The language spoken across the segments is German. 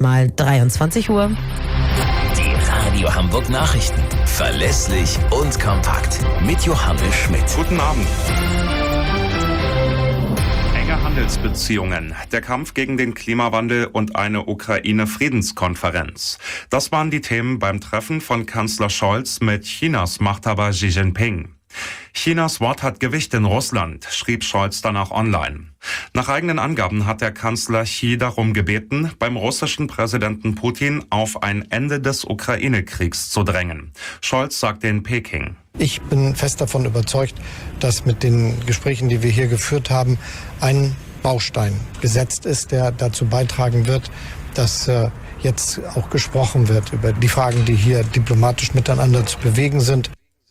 mal 23 Uhr. Die Radio Hamburg Nachrichten. Verlässlich und kompakt. Mit Johannes Schmidt. Guten Abend. Enge Handelsbeziehungen, der Kampf gegen den Klimawandel und eine Ukraine-Friedenskonferenz. Das waren die Themen beim Treffen von Kanzler Scholz mit Chinas Machthaber Xi Jinping. Chinas Wort hat Gewicht in Russland, schrieb Scholz danach online. Nach eigenen Angaben hat der Kanzler Xi darum gebeten, beim russischen Präsidenten Putin auf ein Ende des Ukraine-Kriegs zu drängen. Scholz sagte in Peking: Ich bin fest davon überzeugt, dass mit den Gesprächen, die wir hier geführt haben, ein Baustein gesetzt ist, der dazu beitragen wird, dass jetzt auch gesprochen wird über die Fragen, die hier diplomatisch miteinander zu bewegen sind.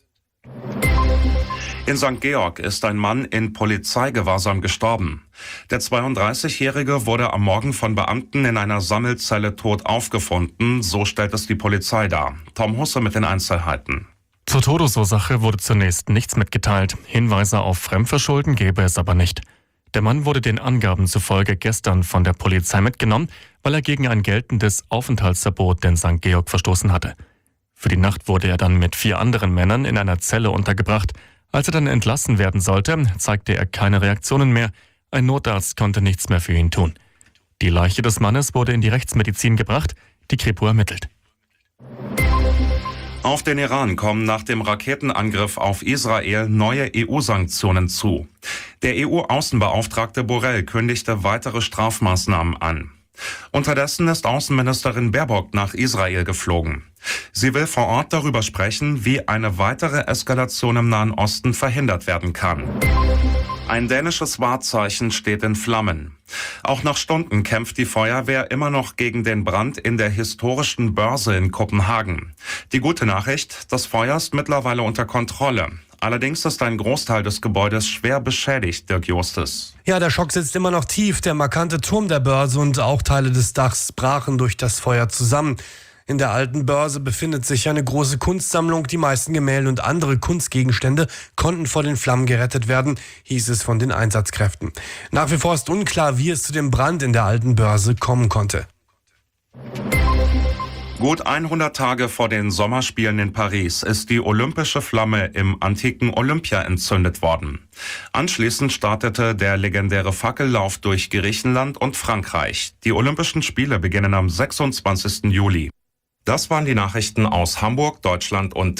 In St. Georg ist ein Mann in Polizeigewahrsam gestorben. Der 32-Jährige wurde am Morgen von Beamten in einer Sammelzelle tot aufgefunden, so stellt es die Polizei dar. Tom Husse mit den Einzelheiten. Zur Todesursache wurde zunächst nichts mitgeteilt. Hinweise auf Fremdverschulden gäbe es aber nicht. Der Mann wurde den Angaben zufolge gestern von der Polizei mitgenommen, weil er gegen ein geltendes Aufenthaltsverbot in St. Georg verstoßen hatte. Für die Nacht wurde er dann mit 4 anderen Männern in einer Zelle untergebracht. Als er dann entlassen werden sollte, zeigte er keine Reaktionen mehr. Ein Notarzt konnte nichts mehr für ihn tun. Die Leiche des Mannes wurde in die Rechtsmedizin gebracht. Die Kripo ermittelt. Auf den Iran kommen nach dem Raketenangriff auf Israel neue EU-Sanktionen zu. Der EU-Außenbeauftragte Borrell kündigte weitere Strafmaßnahmen an. Unterdessen ist Außenministerin Baerbock nach Israel geflogen. Sie will vor Ort darüber sprechen, wie eine weitere Eskalation im Nahen Osten verhindert werden kann. Ein dänisches Wahrzeichen steht in Flammen. Auch nach Stunden kämpft die Feuerwehr immer noch gegen den Brand in der historischen Börse in Kopenhagen. Die gute Nachricht: Das Feuer ist mittlerweile unter Kontrolle. Allerdings ist ein Großteil des Gebäudes schwer beschädigt, Dirk Justus. Ja, der Schock sitzt immer noch tief. Der markante Turm der Börse und auch Teile des Dachs brachen durch das Feuer zusammen. In der alten Börse befindet sich eine große Kunstsammlung. Die meisten Gemälde und andere Kunstgegenstände konnten vor den Flammen gerettet werden, hieß es von den Einsatzkräften. Nach wie vor ist unklar, wie es zu dem Brand in der alten Börse kommen konnte. Gut 100 Tage vor den Sommerspielen in Paris ist die olympische Flamme im antiken Olympia entzündet worden. Anschließend startete der legendäre Fackellauf durch Griechenland und Frankreich. Die Olympischen Spiele beginnen am 26. Juli. Das waren die Nachrichten aus Hamburg, Deutschland und